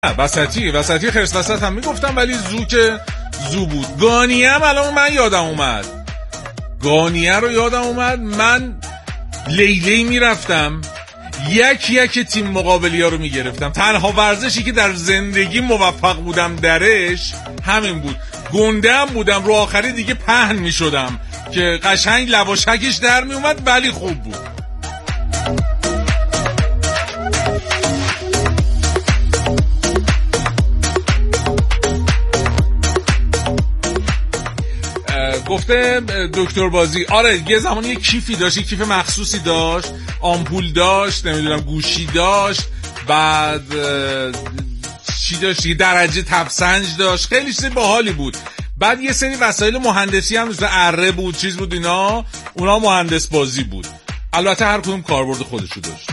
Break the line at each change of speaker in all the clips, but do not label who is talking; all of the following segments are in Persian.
وسطی خرس وسط هم میگفتم، ولی زو که زو بود. گانیه هم الان من یادم اومد، گانیه رو یادم اومد. من لیلی میرفتم یک تیم مقابلی ها رو میگرفتم. تنها ورزشی که در زندگی موفق بودم درش همین بود. گنده هم بودم، رو آخری دیگه پهن میشدم که قشنگ لواشکش در میومد، ولی خوب بود. گفته دکتر بازی، آره یه زمانی یه کیفی داشت، یه کیف مخصوصی داشت، آمپول داشت، نمیدونم گوشی داشت، بعد چی داشت، یه درجه تبسنج داشت، خیلی چیز باحالی بود. بعد یه سری وسایل مهندسی هم مثل اره بود، چیز بود، اونا مهندس بازی بود. البته هر کدوم کاربرد خودشو داشت.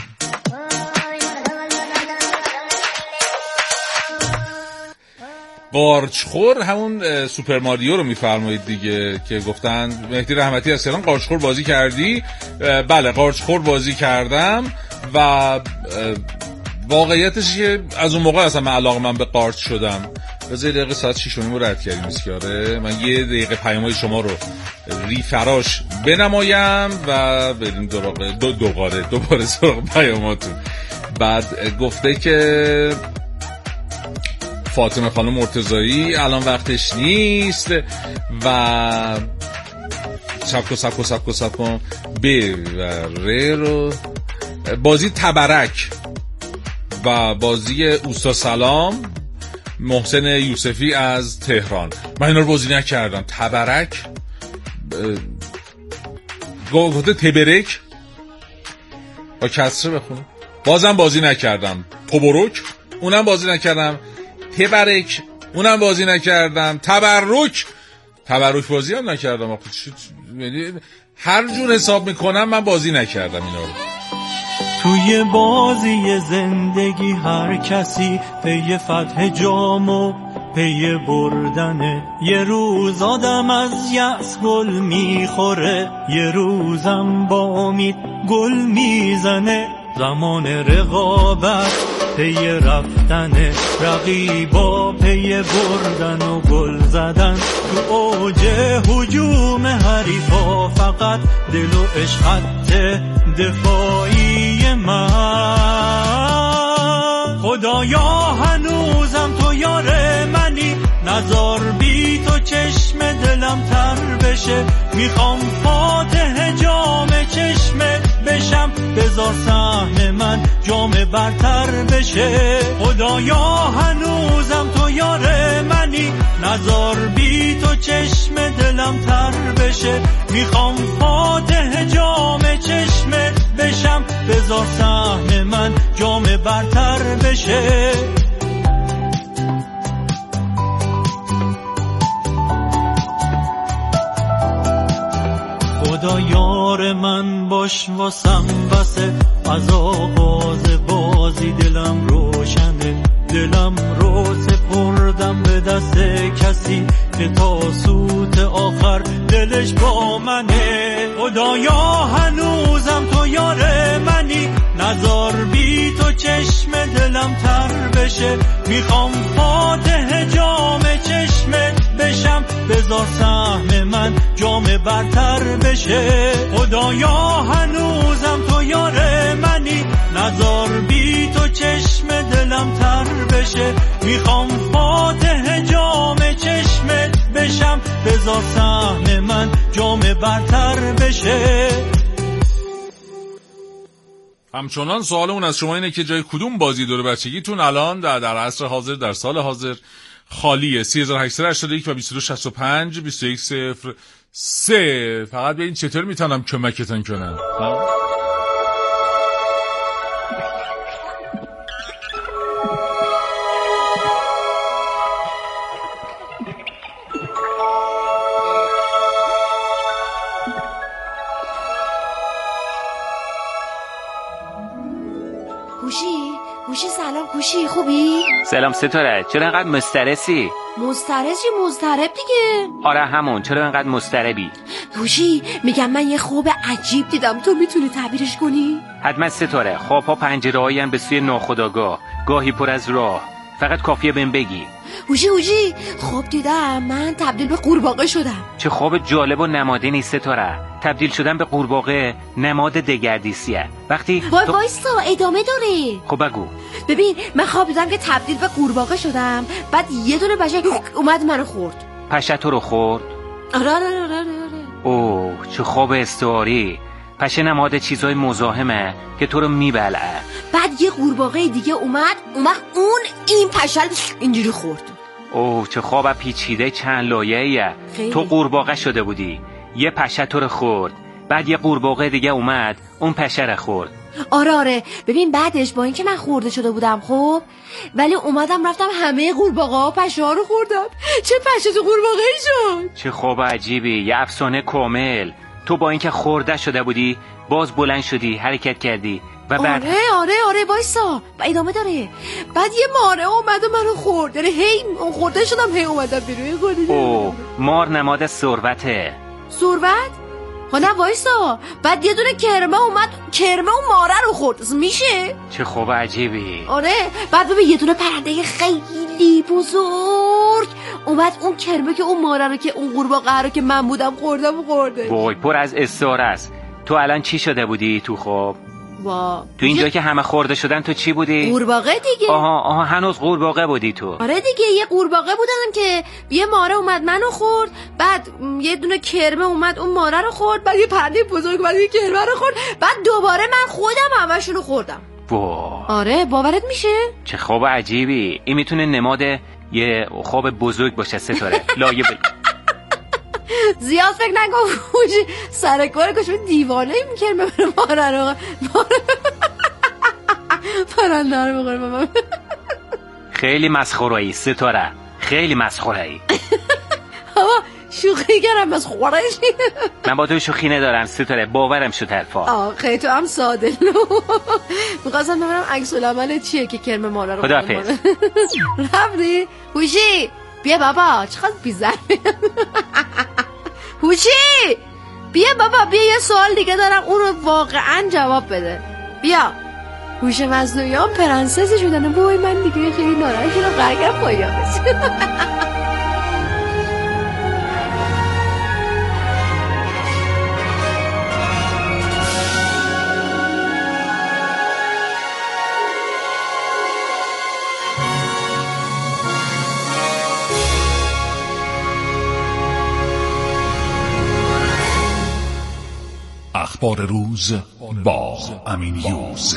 قارچخور همون سوپر ماریو رو میفرمایید دیگه که گفتن مهدی رحمتی از تهران قارچخور بازی کردی؟ بله قارچخور بازی کردم و واقعیتش که از اون موقع اصلا من علاقه من به قارچ شدم. بذار دقیقه ساعت 6:30 رو رد کردیم اسکیاره. من یه دقیقه پیام‌های شما رو ریفراش بنمایم و بریم دوباره سراغ پیاماتون. بعد گفته که فاطمه خانم مرتضایی الان وقتش نیست و سب کن بره رو بازی تبرک و بازی اوستا سلام محسن یوسفی از تهران. من اینا رو بازی نکردم. تبرک گفته تبرک با کسره بخونم، بازم بازی نکردم. توبرک اونم بازی نکردم. تبرک اونم بازی نکردم. تبرک بازی هم نکردم. هر جور حساب میکنم من بازی نکردم اینا رو.
توی بازی زندگی هر کسی پی فتح جام و پی بردنه. یه روز آدم از یأس گل میخوره، یه روزم با امید گل میزنه. زمان رقابت پی رفتن، رقیبا پی بردن و گل زدن. تو اوج هجوم حریفا فقط دل و عشقت دفاعی من. خدایا هنوزم تو یار منی، نزار بی تو چشم دلم تر بشه. میخوام فاتح جام چشمه بشم، بذار سهم من جام برتر بشه. خدایا هنوزم تو یار منی، نزار بی تو چشم دلم تر بشه. میخوام فاتح جام چشمه بشم، بذار سهم من جام برتر بشه. خدا یار من باش واسم بسه، از آغاز بازی دلم روشنه. دلم رو سپردم به دست کسی که تا سوت آخر دلش با منه. خدایا هنوزم تو یار منی، نزار بی تو چشم دلم تر بشه. میخوام فاتح جام چشمت بشم، بذار سهم من جام برتر بشه. خدایا هنوزم تو یار منی، نزار بی تو چشم دلم تر بشه. میخوام فاتح جام چشمت بشم، بذار سهم من جام برتر بشه.
همچنان سوالمون از شما اینه که جای کدوم بازی دور بچگیتون الان در عصر حاضر، در سال حاضر خالیه؟ 3881 و 2265 2103. فقط ببین چطور میتونم کمکتون کنم.
گوشی سلام. گوشی خوبی؟
سلام ستاره، چرا اینقدر مضطرسی؟
مضطرب دیگه.
آره همون، چرا اینقدر مضطربی؟
گوشی میگم من یه خواب عجیب دیدم، تو میتونی تعبیرش کنی؟
حتما ستاره. خواب‌ها پنجره‌هایی هم به سوی ناخودآگاه، گاهی پر از راه، فقط کافیه بهم بگی.
هوشی خواب دیدم من تبدیل به قورباغه شدم.
چه خواب جالب و نمادینی ستاره. تبدیل شدن به قورباغه نماد دگردیسیه. وقتی
وایسا ادامه داره.
خب بگو.
ببین من خواب دیدم که تبدیل به قورباغه شدم، بعد یه دونه پشه اومد منو خورد.
پشه تو رو خورد؟
آره.
اوه چه خواب استعاری. پشه نماد چیزای مزاحمه که تو رو میبلعه.
بعد یه قورباغه دیگه اومد اون این پشه اینجوری خورد.
اوه چه خواب پیچیده چند لایه‌ایه. تو قورباغه شده بودی، یه پشه تو رو خورد، بعد یه قورباغه دیگه اومد اون پشه رو خورد.
آره ببین بعدش با اینکه من خورده شده بودم خب، ولی اومدم رفتم همه قورباغه‌ها و پشه‌ها رو خوردم. چه پشه تو قورباغه شد.
چه خواب عجیبی، یه افسانه کامل. تو با اینکه خورده شده بودی باز بلند شدی، حرکت کردی و بعد
آره وایسا ادامه داره. بعد یه ماره اومد و منو خورد، یعنی هی خورده شدم هی اومدم بیرون.
اوه مار نماد ثروته.
ثروت؟ نه وایسا، بعد یه دونه کرمه اومد، کرمه اون ماره رو خورد. میشه؟
چه خواب عجیبی.
آره بعد ببین یه دونه پرنده خیلی بزرگ اومد اون کرمه که اون ماره رو که اون قورباغه رو که من بودم خورده.
وای پر از استعاره است. تو الان چی شده بودی تو خواب؟ تو اینجا که همه خورده شدن تو چی بودی؟
قورباغه دیگه.
آها هنوز قورباغه بودی تو.
آره دیگه یه قورباغه بودم که یه ماره اومد منو خورد، بعد یه دونه کرمه اومد اون ماره رو خورد، بعد یه پرنده بزرگ اومد یه کرمه رو خورد، بعد دوباره من خودم همشون رو خوردم. آره باورت میشه؟
چه خواب عجیبی. این میتونه نماد یه خواب بزرگ باشه ستاره. لایه
زیاد فکر نکن سر کار کشم دیوانه میکرد ببره ماره رو پرنده رو بخوره.
خیلی مسخره‌ای ستاره، خیلی مسخره‌ای.
شوخی کردم بس خورش.
من با تو شوخی ندارم ستاره، باورم شد حرفا.
خیلی تو هم ساده لو. میخواستم ببینم عکس العمل چیه که کرم ماره رو
خداحافظ.
رفتی؟ هوشی بیا بابا چقدر بیزار. هوشی بیا بابا بیا یه سوال دیگه دارم اون رو واقعا جواب بده. بیا. هوش مصنوعیان پرنسسی شدن. بوی من دیگه خیلی ناراحت شدم قرقم پایانش.
اخبار روز با امین یوز.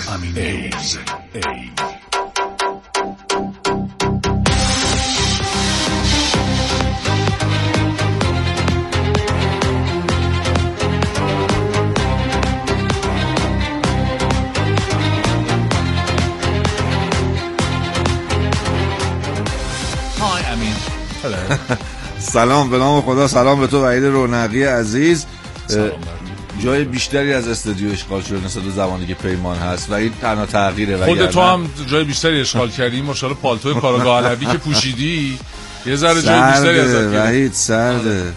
سلام به نام خدا. سلام به تو وحید رونقی عزیز. جای بیشتری از استودیو اشغال شده نسبت به زمانی که پیمان هست و این تنها تغییره.
خود تو هم جای بیشتری اشغال کردی. ماشاءالله پالتوی کاراگاه علوی که پوشیدی یه ذره جای بیشتری ازت گرفت.
وحید سرده.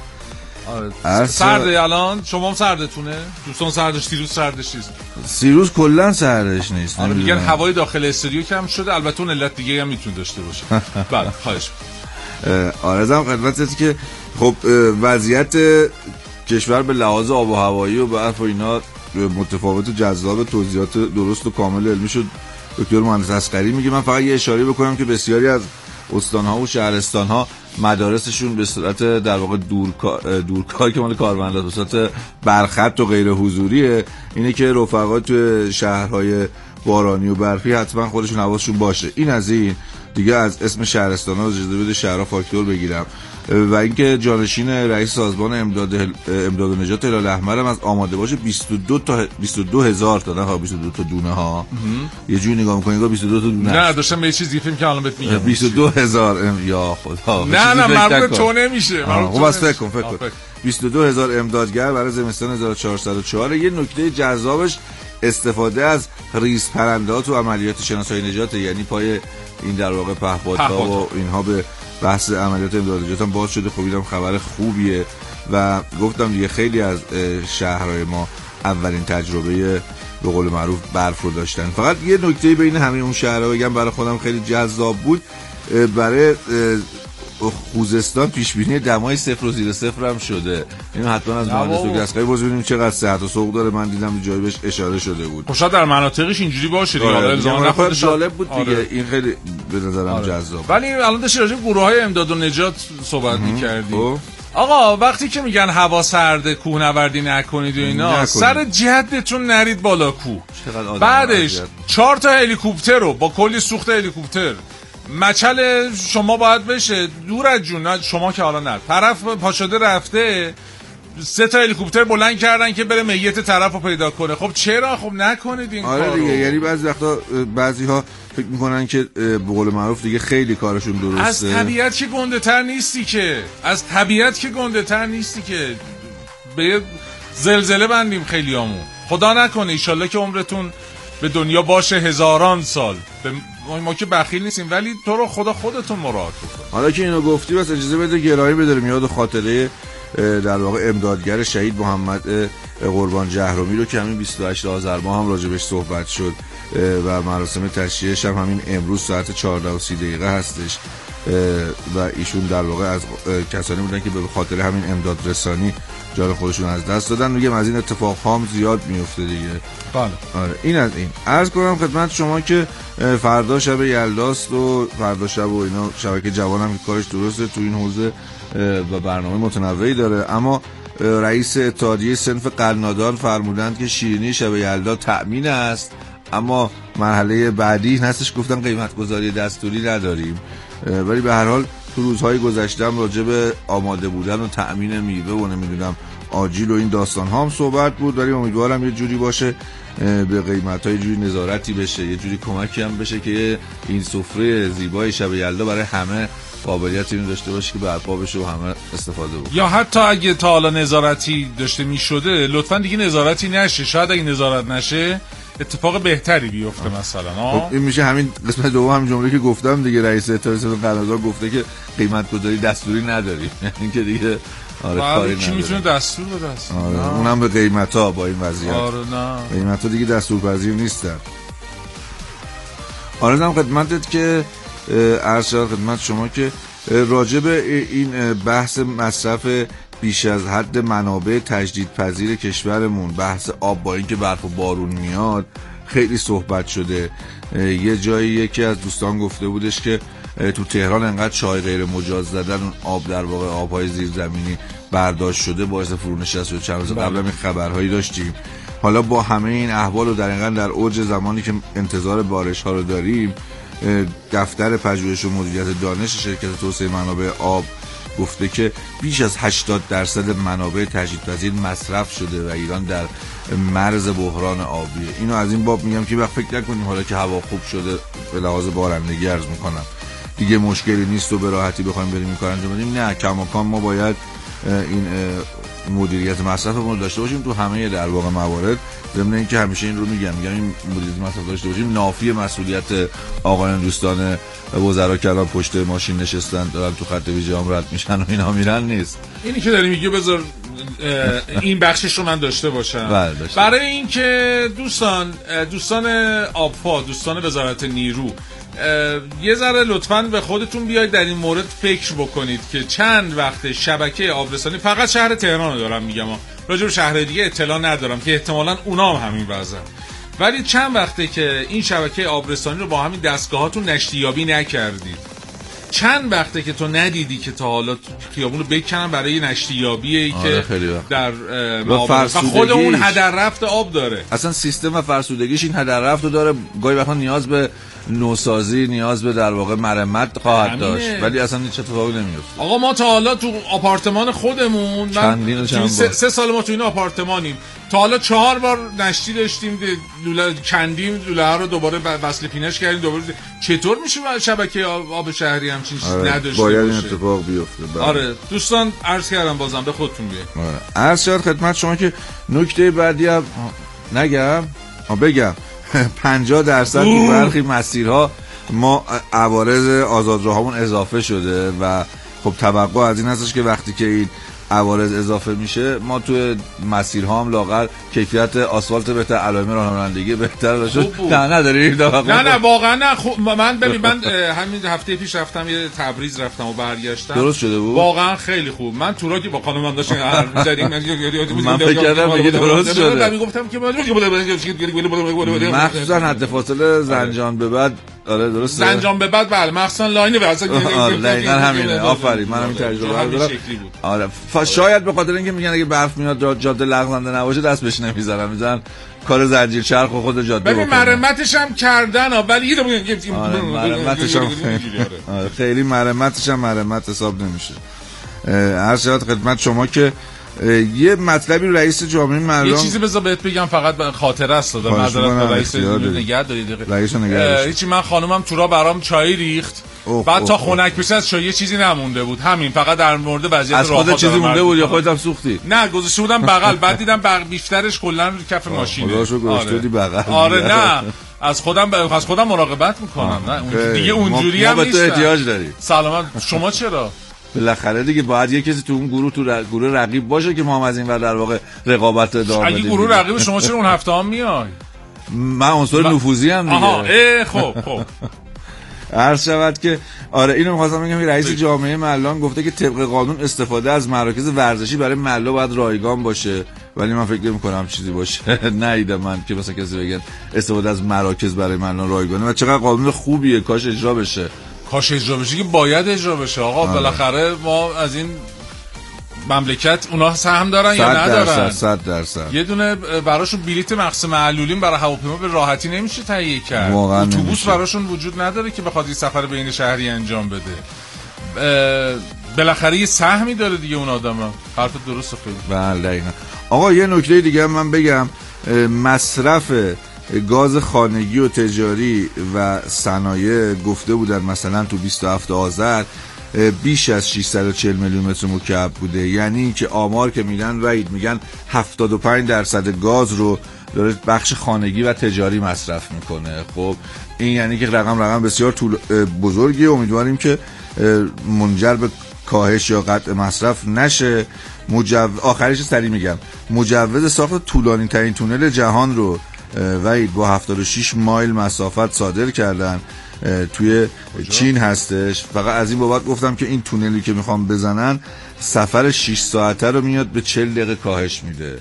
سرده الان شما هم سردتونه؟ دوستان سردش، سیروس سردش نیست.
سیروس کلا سردش نیست.
میگن هوای داخل استودیو کم شده. البته اون علت دیگه هم میتونه داشته باشه. بله خواهش می‌کنم.
آرزم خدمتت که خب وضعیت کشور به لحاظ آب و هوایی و برف و اینا متفاوت و جذاب. توضیحات درست و کامل علمی شد دکتر مهندس اصغری میگه. من فقط یه اشاره بکنم که بسیاری از استان‌ها و شهرستان‌ها مدارسشون به صورت در واقع دورکار که مال کارمندات به صورت برخط و غیر حضوریه. اینه که رفقا تو شهرهای بارانی و برفی حتما خودشون حواسشون باشه. این از این دیگه. از اسم شهرستان‌ها اجازه بده شهرها فاکتور بگیرم. و اینکه جانشین رئیس سازمان امداد و نجات هلال احمر هم از آماده باشه 22,000 تا نه 22 تا دونه ها. یه جوری نگاه می‌کنی انگار 22 تا دونه.
نه داشتم به یه چیزی فکر که الان بهت میگم.
22,000 یا خدا.
نه مربوط تو نمیشه.
خب واسه فکر کن 22,000 امدادگر برای زمستان 1404. یه نکته جذابش استفاده از ریز پرنده تو عملیات شناسایی نجات، یعنی پای این در واقع پهپادها و اینها به بحث عملیات امداد نجات هم باز شده. خب اینم خبر خوبیه و گفتم دیگه خیلی از شهرهای ما اولین تجربه به قول معروف برف رو داشتن. فقط یه نکته بین همه اون شهرها بگم برای خودم خیلی جذاب بود. برای خوزستان پیش بینی دمای 0 و زیر 0 هم شده. اینو حتما از مهندس دکتر اصغری ببینیم چقدر صحت و سوق داره. من دیدم جایی بهش اشاره شده بود.
خب شاید در مناطقش اینجوری باشه دیگه. حالا الزاما
خودش جالب بود دیگه. این خیلی به نظرم جذاب.
ولی الان داشتی راجع به گروه‌های امداد و نجات صحبت می‌کردی. آقا وقتی که میگن هوا سرده کوهنوردی نکنید و اینا، سر جدتون نرید بالا کوه. بعدش 4 تا هلیکوپتر رو با کلی سوخت هلیکوپتر مچل شما باید بشه دور از جون. شما که حالا نه، طرف پاشده رفته 3 تا هلیکوپتر بلند کردن که بره میت طرف رو پیدا کنه. خب چرا؟ خب نکنید این کارو.
آره دیگه، یعنی بعضی وقتا بعضی‌ها فکر میکنن که به قول معروف دیگه خیلی کارشون درسته.
از طبیعت که گنده تر نیستی که، از طبیعت که گنده تر نیستی که. به زلزله بندیم خیلیامون. خدا نکنه ایشالله که عمرتون به دنیا باشه هزاران سال. ما که بخیل نیستیم، ولی تو رو خدا خودتون مراعات بکن.
حالا که اینو گفتی بس اجازه بده گرایی بداریم یاد خاطره در واقع امدادگر شهید محمد قربان جهرمی رو که همین 28 آذر ماه هم راجبش صحبت شد و مراسم تشییعش هم همین امروز ساعت 14:30 هستش و ایشون در واقع از کسانی بودن که به خاطر همین امداد رسانی جان خودشون از دست دادن. میگم از این اتفاق هم زیاد میفته دیگه.
بله.
آره این از این. عرض کنم خدمت شما که فردا شب یلداست و فردا شب و اینا شبکه جوان هم کارش درسته تو این حوزه و برنامه متنوعی داره، اما رئیس اتحادیه صنف قنادان فرمودند که شیرینی شب یلدا تأمین است، اما مرحله بعدی هستش گفتن قیمت گذاری دستوری نداریم. ولی به هر حال تو روزهای گذشته هم راجع به آماده بودن و تأمین میوه و نمیدونم آجیل و این داستان ها هم صحبت بود، ولی امیدوارم یه جوری باشه به قیمت های جوری نظارتی بشه، یه جوری کمکی هم بشه که این سفره زیبای شب یلدا برای همه قابلیت اینو داشته باشه که برپا بشه و همه استفاده بکنه.
یا حتی اگه تا حالا نظارتی داشته میشده لطفا دیگه نظارتی نشه. شاید اگه نظارت نشه اتفاق بهتری بیفته مثلا.
خب این میشه همین قسمت دوم هم جمله که گفتم دیگه. رئیس اتحادیه صنف قنادان گفته که قیمت گذاری دستوری نداریم. یعنی که دیگه
آره کاری کی میتونه دستور بده اصلا.
آره اونم به قیمتا با این وضعیت.
آره نه
قیمتا دیگه دستورپذیر نیستن. آرزم خدمتت که عرض شد خدمت شما که راجع به این بحث مصرف بیش از حد منابع تجدیدپذیر کشورمون، بحث آب با اینکه برف و بارون میاد خیلی صحبت شده. یه جایی یکی از دوستان گفته بودش که تو تهران انقدر چای غیر مجاز زدن، اون آب در واقع آبهای زیرزمینی برداشت شده باعث فرونشست شد. چند روز قبل هم خبرهایی داشتیم. حالا با همه این احوال و در اوج زمانی که انتظار بارش ها رو داریم، دفتر پژوهش و مدیریت دانش شرکت توسعه منابع آب گفته که بیش از 80% منابع تجدیدپذیر مصرف شده و ایران در مرز بحران آبیه. اینو از این باب میگم که وقت فکر نکنیم حالا که هوا خوب شده به لحاظ بارندگی عرض میکنم دیگه مشکلی نیست و به راحتی بخوایم بریم این کار انجام بدیم. نه، کماکان ما باید این مدیریت مصرفمون رو داشته باشیم تو همه در واقع موارد. ضمن اینکه همیشه این رو میگم این مدیریت مصرف داشته باشیم نافی مسئولیت آقایان دوستان وزرا که الان پشت ماشین نشستن دارن تو خط ویژه هم رد میشن و اینا میرن نیست.
اینی که داری میگی بذار این بخشش رو من داشته باشم. برای اینکه دوستان آبفا، دوستان وزارت نیرو یه ذره لطفاً به خودتون بیاید در این مورد فکر بکنید که چند وقت شبکه آبرسانی، فقط شهر تهران رو دارم میگم، راجع به شهر دیگه اطلاع ندارم که احتمالاً اونا هم همین وضعن، ولی چند وقته که این شبکه آبرسانی رو با همین دستگاهاتون نشتیابی نکردید. چند وقته که تو ندیدی که تا حالا خیابون رو بکنن برای نشتیابی که در و خود اون هدر رفت آب داره.
اصلا سیستم و فرسودگیش این هدر رفت رو داره. گاهی وقتا نیاز به نوسازی، نیاز به در واقع مرمت خواهد داشت، ولی اصلا هیچ اتفاقی نمیفته.
آقا ما تا حالا تو آپارتمان خودمون چند 3 سال ما تو این آپارتمانیم، تا حالا 4 بار نشتی داشتیم، لوله کندیم، لوله ها رو دوباره وصل پینش کردیم دوباره. چطور میشه شبکه آب شهری همچین چیزی نداشته
باید
باشه؟
این اتفاق بیفته.
آره دوستان عرض کردم بازم به خودتون بیاید.
آره عرض شد خدمت شما که نکته بعدی هم بگم 50% تو برخی مسیرها ما عوارض آزادراهامون اضافه شده و خب توقع از این هستش که وقتی که این عوارض اضافه میشه ما تو مسیرها هم لاغر کیفیت آسفالت بهتر، علائم رانندگی بهتر باشه. نه نداری؟
نه واقعا نه. من ببین من همین هفته پیش رفتم یه تبریز رفتم و برگشتم.
درست شده بود
واقعا خیلی خوب. من تو را که با خانمم داشتیم حرف می‌زدیم
من فکر کردم دیگه درست شده.
من میگفتم که
مخصوصا حد فاصله زنجان به بعد. آره درسته.
زنجان به بعد بله مخصوصا لاین به اصلا
دقیقاً همینه. آفرین منم این تجربه رو دارم. آره شاید به خاطر اینکه میگن اگه برف میاد جاده لغزنده نباشه دست بهش نمیذارن کار زنجیر چرخ و خود جاده
ببین مرمتش هم کردن ولی
مرمتش هم خیلی مرمتش هم مرمت حساب نمیشه. هر شاید خدمت شما که یه مطلبی رئیس جامعه مردم
یه چیزی بذار بهت بگم فقط خاطره است دادم معذرت با رئیس نگه دارید
رئیس نگه
هیچی. من خانومم تو را برام چای ریخت بعد تا خنک بشه از چای چیزی نمونده بود. همین فقط در مورد وضعیت
از خودت چیزی مونده بود یا خودت هم سوختی؟
نه گذاشته بودم بغل بعد دیدم بیشترش کلا رو کف ماشینه.
خداشو گذاشته بودی بغل.
آره نه از خودم مراقبت میکنم. نه دیگه اونجوری هم نیست.
ما به تو احتیاج داری.
سلامت. شما چرا؟
بالاخره دیگه باید یه کسی تو اون گروه رقیب باشه که ما هم از این ور در واقع رقابت ادامه بدیم.
اگه گروه رقیب شما چرا اون هفته هم میای؟
من عنصر نفوذی ام دیگه.
آها خب
عرض شود که آره اینو می‌خواستم بگم که رئیس جامعه ملان گفته که طبق قانون استفاده از مراکز ورزشی برای ملا باید رایگان باشه، ولی من فکر نمی‌کنم چیزی باشه. نیدم من که مثلا کسی بگن استفاده از مراکز برای ملان رایگانه و چقدر قانون خوبیه. کاش اجرا بشه که باید اجرا بشه. آقا بالاخره ما از این مملکت اونا سهم دارن یا ندارن؟ 100%
یه دونه براشون بلیت مقصد معلولین برای هواپیما به راحتی نمیشه تهیه کرد.
اتوبوس
براشون وجود نداره که بخواد این سفر بین شهری انجام بده. بالاخره یه سهمی داره دیگه اون آدمه. حرف درسته خیلی.
بله آقا یه نکته دیگه من بگم، مصرف گاز خانگی و تجاری و صنایع گفته بودن مثلا تو 27 آذر بیش از 640 میلیون متر مکعب بوده. یعنی که آمار که میگن 75% گاز رو داره بخش خانگی و تجاری مصرف میکنه. خب این یعنی که رقم بسیار بزرگیه. امیدواریم که منجر به کاهش یا قطع مصرف نشه. آخرش سریع میگم مجوز ساخت طولانی ترین تونل جهان رو وحید با 76 مایل مسافت صادر کردن. توی چین هستش. فقط از این بابت گفتم که این تونلی که میخوام بزنن سفر 6 ساعته رو میاد به 40 دقیقه کاهش میده.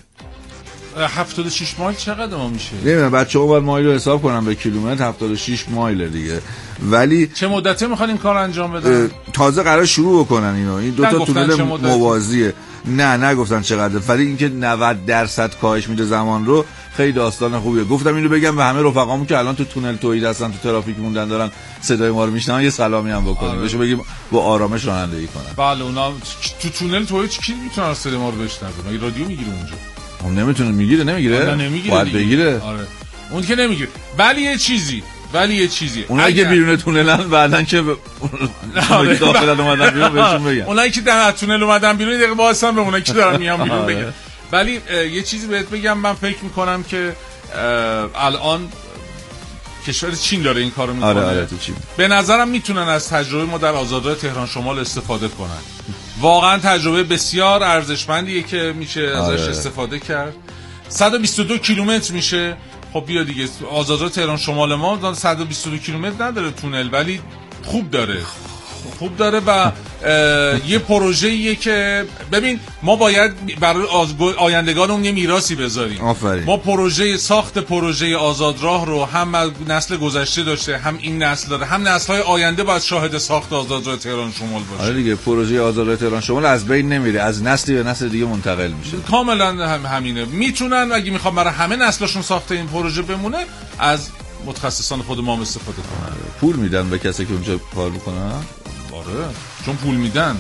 76 مایل چقدر ما میشه؟
نمیدونم بچه‌ها باید مایل رو حساب کنم به کیلومتر. 76 مایل دیگه. ولی
چه مدته میخوان این کار انجام بدن؟
تازه قرار شروع بکنن اینو. این دو تا تونل موازیه. نه نگفتن چقدر، ولی اینکه 90% کاهش میده زمان رو خیلی داستان خوبیه. گفتم اینو بگم به همه رفقامون که الان تو تونل توحید هستن، تو ترافیک موندن، دارن صدای ما رو میشنون، یه سلامی هم بکنیم. بهشون بگیم با آرامش رانندگی کنن.
بله اونا تو تونل توحید کی میتونه صدای ما رو بشنوه؟ مگه رادیو میگیره اونجا؟
اون نمیتونه. نمیگیره باید بگیره.
آره اون که نمیگیره. ولی یه چیزی
اونایی که بیرون تونلن بعدن که داخل اومدن بیرون بهشون بگن.
اونایی که در تونل اومدن بیرون دقیقاً واسن به اونایی که دارن میان بیرون بگن. ولی یه چیزی بهت بگم، من فکر میکنم که الان کشور چین داره این کارو میکنه.
آره تو چین.
به نظرم میتونن از تجربه ما در آزادراه تهران شمال استفاده کنن. واقعا تجربه بسیار ارزشمندیه که میشه ازش استفاده کرد. 122 کیلومتر میشه. خب بیا دیگه آزادراه تهران شمال ما 122 کیلومتر نداره تونل، ولی خوب داره و یه پروژه‌ایه که ببین ما باید برای آیندگانمون یه میراثی بذاریم. ما ساخت پروژه آزادراه رو هم نسل گذشته داشته، هم این نسل داره، هم نسل‌های آینده باید شاهد ساخت آزادراه تهران شمال باشه.
آره دیگه پروژه آزادراه تهران شمال از بین نمیره، از نسلی به نسل دیگه منتقل میشه.
کاملا همینه. میتونن اگه میخوام برای همه نسلشون ساخت این پروژه بمونه از متخصصان خود ما استفاده کنن.
پول میدن به کسی که اونجا کار میکنن.
آره چون پول میدن.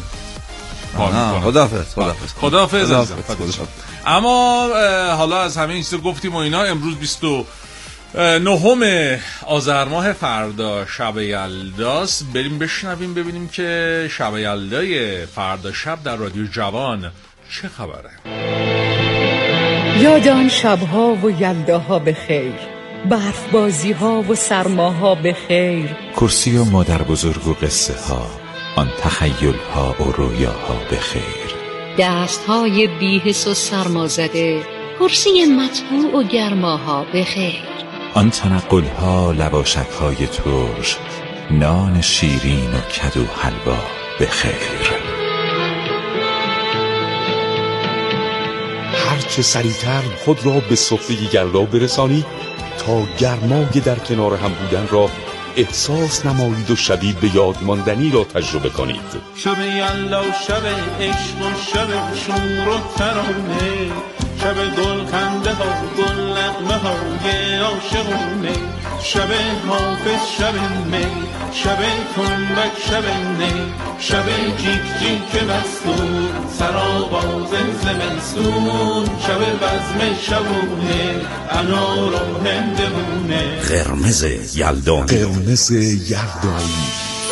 خداحافظ. اما حالا از همه این چیزا گفتیم و اینا، امروز 29 آذر ماه، فردا شب یلداست. بریم بشنویم ببینیم که شب یلدای فردا شب در رادیو جوان چه خبره.
یاد آن شبها و یلداها به خیر، برف بازی ها و سرماها به خیر،
کرسی و مادر بزرگ و قصه ها، آن تخیل ها و رویاها به خیر.
دستهای بی‌حس و سرمازده، کرسی مطبوع و گرماها بخیر.
آن تنقل‌ها، لواشک‌های ترش، نان شیرین و کدو حلوا بخیر.
هرچه سریعتر خود را به سفره یلدا برسانید تا گرمای در کنار هم بودن را احساس نمایید و شبیه به یاد ماندنی را تجربه کنید.
شب یلدا، شب عشق و شب شور و ترانه، شب گل خنده ها، گل نغمه های عاشقونه، شب حافظ، شب می، شب تنبک، شب نی، شب جیک جیک مستون، سرآواز زمستون، شب بزم شبونه، انار و هندونه.
قرمز یلدانی،
قرمز یلدانی.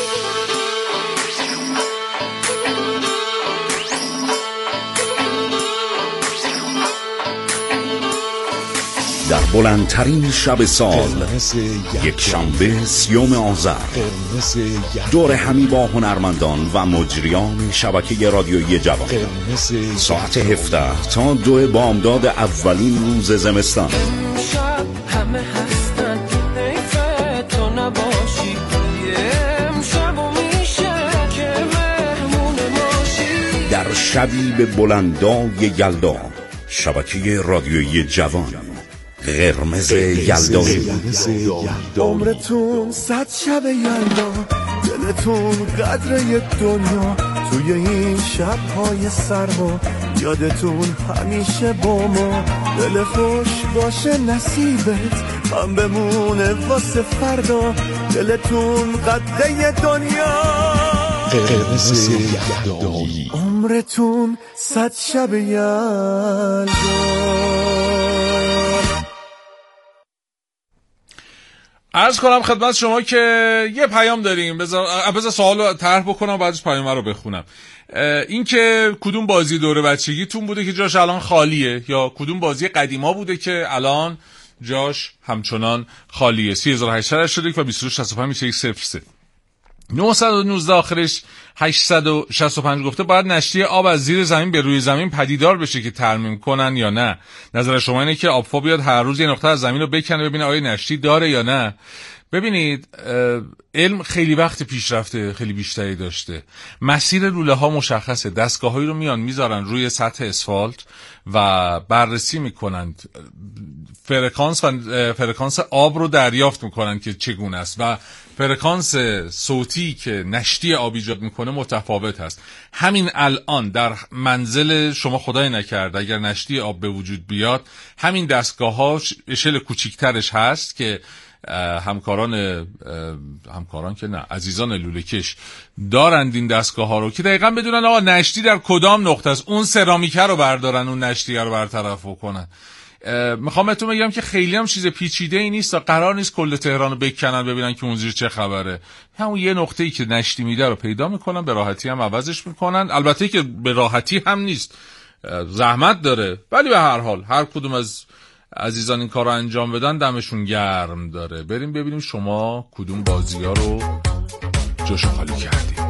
در بلندترین شب سال، یک شنبه 30 آذر، دور همی با هنرمندان و مجریان شبکه رادیویی جوان، ساعت 17 تا 2 بامداد اولین روز زمستان.
همه هستن حیفه تو نباشی، امشب و میشه که مهمون ماشی.
در شبی به بلندای یلدا، شبکه رادیویی جوان، قرمز یلدانی.
عمرتون 100 شب یلدا، دلتون قدر دنیا، توی این شب‌های سرما یادتون همیشه با ما. دل خوش باشه نصیبت، هم بمونه واسه فردا، دلتون قدر دنیا.
قرمز یلدانی.
عمرتون 100 شب یلدا.
عرض کنم خدمت شما که یه پیام داریم. بذار سوالو طرح بکنم بعدش پیام رو بخونم. این که کدوم بازی دوره بچگیتون بوده که جاش الان خالیه، یا کدوم بازی قدیما بوده که الان جاش همچنان خالیه. 3881 و 2265 میشه 103. 919 آخرش 865 گفته باید نشتی آب از زیر زمین به روی زمین پدیدار بشه که ترمیم کنن یا نه. نظر شما اینه که آبفا بیاد هر روز یه نقطه از زمین رو بکنه ببینه آیا نشتی داره یا نه. ببینید علم خیلی وقت پیشرفته خیلی بیشتری داشته. مسیر لوله ها مشخصه، دستگاهایی رو میان میذارن روی سطح اسفالت و بررسی میکنند، فرکانس آب رو دریافت میکنن که چگونه است و فرکانس صوتی که نشتی آب ایجاد میکنه متفاوت هست. همین الان در منزل شما خدای نکرده اگر نشتی آب به وجود بیاد، همین دستگاه ها اشل کوچیکترش هست که همکاران که نه، عزیزان لوله‌کش دارند این دستگاه ها رو که دقیقاً بدونن آقا نشتی در کدام نقطه است، اون سرامیکه رو بردارن، اون نشتی رو برطرف کنن. میخوام بهتون بگم که خیلی هم چیز پیچیده ای نیست، قرار نیست کل تهران رو بکنن ببینن که اون زیر چه خبره. همون یه نقطه‌ای که نشتی میده رو پیدا میکنن، به راحتی هم عوضش میکنن. البته که به راحتی هم نیست، زحمت داره، ولی به هر حال هر کدوم از عزیزان این کار رو انجام بدن دمشون گرم داره. بریم ببینیم شما کدوم بازی ها رو جاشو خالی کردیم.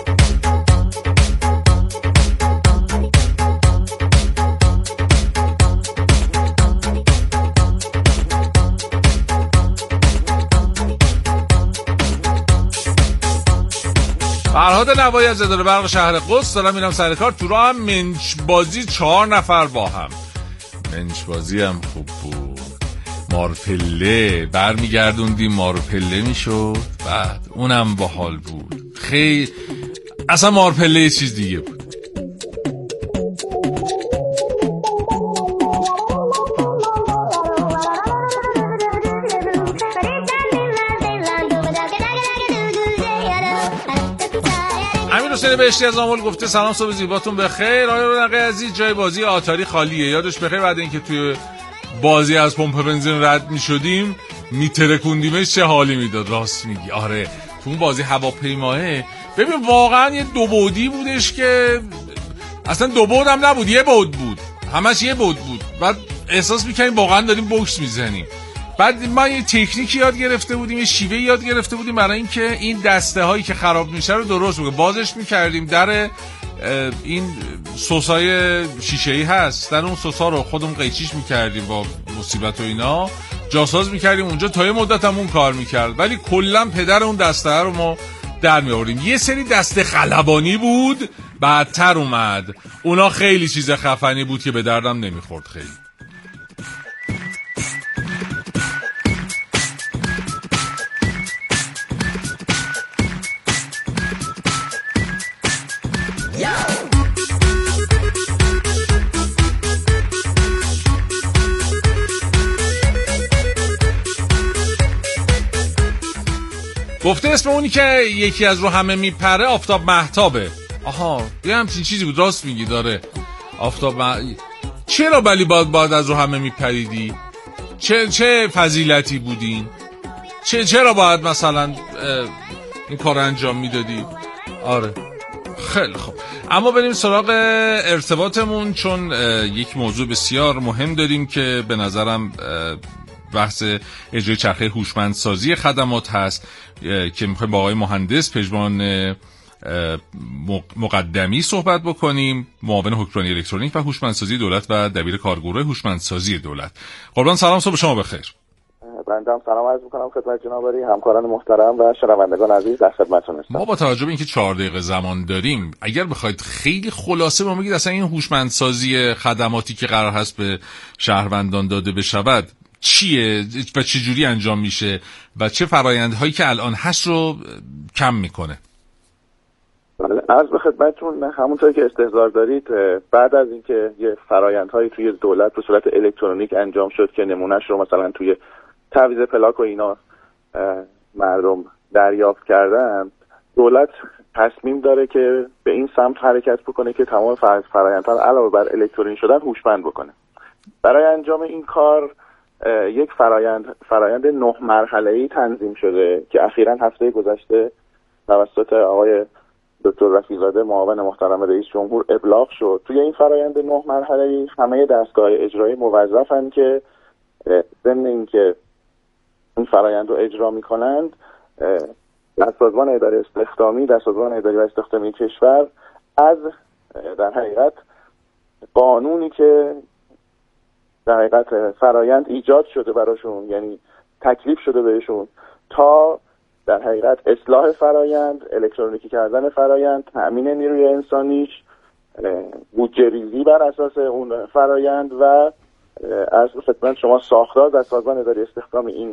فرهاد نوایی از اداره برق شهر قدس. دارم میرم سر کار، تو راه هم منچ بازی 4 نفر با هم. منچ بازی هم خوب بود. مارپله برمیگردوندیم، مارپله میشد، بعد اونم باحال بود. خیلی اصلا مارپله یه چیز دیگه بود. حسین بهشتی از آمل گفته سلام، صبح زیباتون بخیر. آیا رونق عزیز جای بازی آتاری خالیه؟ یادش بخیر بعد اینکه توی بازی از پمپ بنزین رد می‌شدیم میترکوندیمش چه حالی میداد. راست میگی، آره تو اون بازی هواپیماه ببین واقعا یه دو بعدی بودش که اصلا دو بعد هم نبود، یه بعد بود، همش یه بعد بود. بعد احساس می‌کنیم واقعا داریم بوکس میزنیم. بعد ما یه تکنیکی یاد گرفته بودیم، یه شیوه یاد گرفته بودیم برای اینکه این دسته هایی که خراب میشه رو درست بکنیم. بازش میکردیم در این سسای شیشه‌ای هست، در اون سسا رو خودمون قیچیش میکردیم با مصیبت و اینا، جاساز میکردیم اونجا، تا یه مدت هم اون کار میکرد، ولی کلا پدر اون دسته رو ما در میآوریم. یه سری دسته خلبانی بود بعدتر اومد، اونا خیلی چیز خفنی بود که به دردم نمیخورد خیلی. گفته اسم اونی که یکی از رو همه میپره آفتاب مهتابه. آها یه همچین چیزی بود، راست میگی داره آفتاب چرا ولی باید از رو همه میپریدی؟ چه فضیلتی بودین؟ چرا باید مثلا این کار انجام میدادی؟ آره خیلی خوب، اما بریم سراغ ارتباطمون، چون یک موضوع بسیار مهم داریم که به نظرم بحث اجرای چرخه هوشمندسازی خدمات هست که میخوایم با آقای مهندس پژمان مقدمی صحبت بکنیم، معاون حکمرانی الکترونیک و هوشمندسازی دولت و دبیر کارگروه هوشمندسازی دولت. قربان سلام، صبح شما بخیر.
بنده هم سلام عرض می‌کنم خدمت جناب عالی، همکاران محترم و شنوندگان عزیز، در خدمتتون هستم.
ما با توجه به اینکه 4 دقیقه زمان داریم، اگر بخواید خیلی خلاصه ما بگید اصلا این هوشمندسازی خدماتی که قرار هست به شهروندان داده بشود چیه و چه جوری انجام میشه و چه فرآیندهایی که الان هست رو کم میکنه؟
عرض به خدمتتون همونطور که استحضار دارید، بعد از اینکه یه فرآیندهایی توی دولت به صورت الکترونیک انجام شد که نمونهش رو مثلا توی تعویض پلاک و اینا مردم دریافت کردن، دولت تصمیم داره که به این سمت حرکت بکنه که تمام فرآیندها رو علاوه بر الکترونیک شدن هوشمند بکنه. برای انجام این کار یک فرآیند 9 مرحله‌ای تنظیم شده که اخیراً هفته گذشته توسط آقای دکتر رفیع‌زاده معاون محترم رئیس جمهور ابلاغ شد. توی این فرآیند 9 مرحله‌ای همه دستگاه اجرایی موظفن که ضمن اینکه این فرآیند رو اجرا می‌کنند، در سازمان اداره استخدامی، در سازمان اداری و استخدامی کشور از در حقیقت قانونی که در حقیقت فرایند ایجاد شده براشون، یعنی تکلیف شده بهشون، تا در حقیقت اصلاح فرایند، الکترونیکی کردن فرایند، تأمین نیروی انسانیش، بودجه ریزی بر اساس اون فرایند و از خدمت شما ساختار در سازمان اداری استخدام این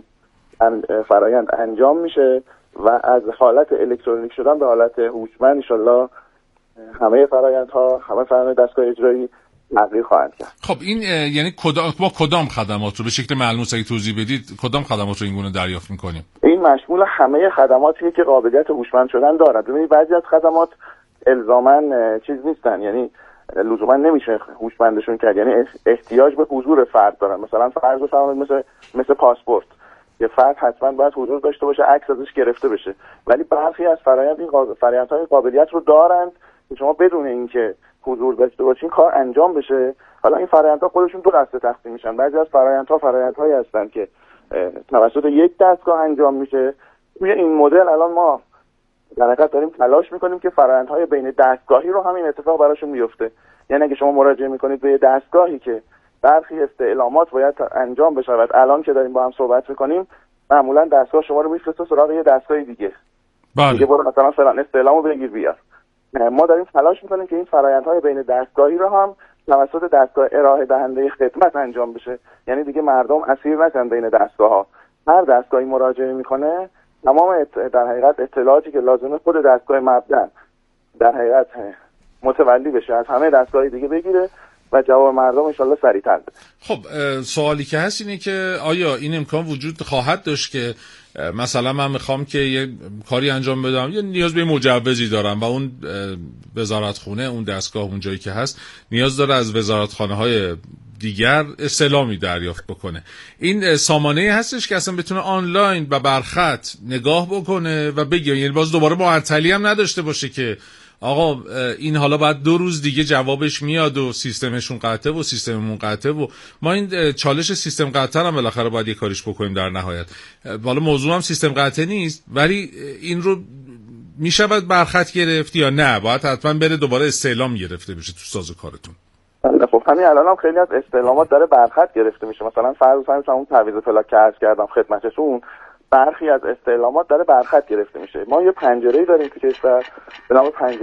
فرایند انجام میشه و از حالت الکترونیک شدن به حالت هوشمند انشالله همه فرایندها، همه فرایند دستگاه اجرایی تغییر خواهند کرد.
خب این یعنی کدام خدمات رو به شکل ملموس اگه توضیح بدید، کدام خدمات رو این گونه دریافت می‌کنیم؟
این مشمول همه خدماتیه که قابلیت هوشمند شدن دارن. ببینید بعضی از خدمات الزاماً چیز نیستن، یعنی لزوما نمیشه هوشمندشون کرد، یعنی احتیاج به حضور فرد دارن. مثلا فرض بفرمایید مثل پاسپورت، یه فرد حتما باید حضور داشته باشه، عکس ازش گرفته بشه، ولی برخی از فرآیندهای قابلیت رو دارند که شما بدون اینکه حضور داشته باشین کار انجام بشه. حالا این فرآیندها خودشون دو دسته تقسیم میشن. بعضی از فرآیندهایی هستن که توسط یک دستگاه انجام میشه. توی این مدل الان ما در حقیقت داریم تلاش میکنیم که فرآیندهای بین دستگاهی رو همین اتفاق براشون بیفته. یعنی اگه شما مراجعه میکنید به دستگاهی که برخی استعلامات باید انجام بشود، الان که داریم با هم صحبت میکنیم معمولا دستگاه شما رو میفرسته سراغ یه دستگاه دیگه. دیگه برو مثلا فلان استعلامو بگیر بیار. ما داریم تلاش میکنیم که این فرآیندهای بین دستگاهی رو هم توسط دستگاه ارائه دهنده خدمت انجام بشه. یعنی دیگه مردم اسیر نشن بین دستگاه‌ها. هر دستگاهی مراجعه میکنه تمام در حقیقت اطلاعاتی که لازمه خود دستگاه مبدأ در حقیقت متولی بشه از همه دستگاهی دیگه بگیره و جواب مردم انشالله سریع‌تر بده.
خب سوالی که هست اینه که آیا این امکان وجود خواهد داشت که مثلا من میخوام که یه کاری انجام بدم، یه نیاز به مجوزی دارم و اون وزارتخونه، اون دستگاه اون جایی که هست نیاز داره از وزارتخانه‌های دیگر استعلامی دریافت بکنه، این سامانه‌ای هستش که اصلا بتونه آنلاین و برخط نگاه بکنه و بگه، یعنی باز دوباره معطلی هم نداشته باشه که آقا این حالا بعد 2 روز دیگه جوابش میاد و سیستمشون قطعه و سیستممون قطعه و ما این چالش سیستم قطعه هم بالاخره باید یه کاریش بکنیم در نهایت. حالا موضوع هم سیستم قطعه نیست ولی این رو میشود برخط گرفت یا نه باید حتما بره دوباره استعلام گرفته بشه تو سازوکارتون؟
خب همین الان هم خیلی از استعلامات داره برخط گرفته میشه. مثلا فرض کنید اون تعویض پلاک که عرض کردم خدمتتون، برخی از استعلامات داره برخط گرفته میشه. ما یه پنجره‌ای داریم تو کشور به نام پنجره